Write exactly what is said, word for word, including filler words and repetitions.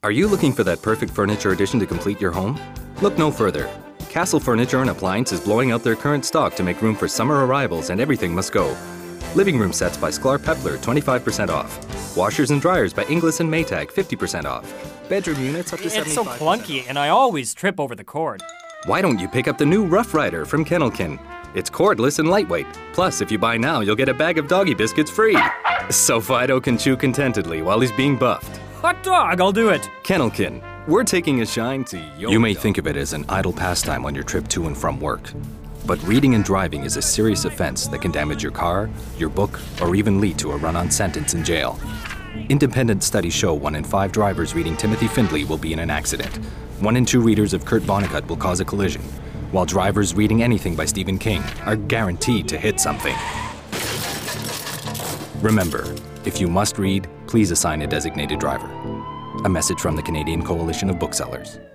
Are you looking for that perfect furniture addition to complete your home? Look no further. Castle Furniture and Appliance is blowing out their current stock to make room for summer arrivals, and everything must go. Living room sets by Sklar Pepler, twenty-five percent off. Washers and dryers by Inglis and Maytag, fifty percent off. Bedroom units up to seventy-five percent off. It's so clunky, and I always trip over the cord. Why don't you pick up the new Rough Rider from Kennelkin? It's cordless and lightweight. Plus, if you buy now, you'll get a bag of doggy biscuits free. So Fido can chew contentedly while he's being buffed. Hot dog, I'll do it. Kennelkin, we're taking a shine to your You may dog. Think of it as an idle pastime on your trip to and from work. But reading and driving is a serious offense that can damage your car, your book, or even lead to a run-on sentence in jail. Independent studies show one in five drivers reading Timothy Findley will be in an accident. One in two readers of Kurt Vonnegut will cause a collision, while drivers reading anything by Stephen King are guaranteed to hit something. Remember, if you must read, please assign a designated driver. A message from the Canadian Coalition of Booksellers.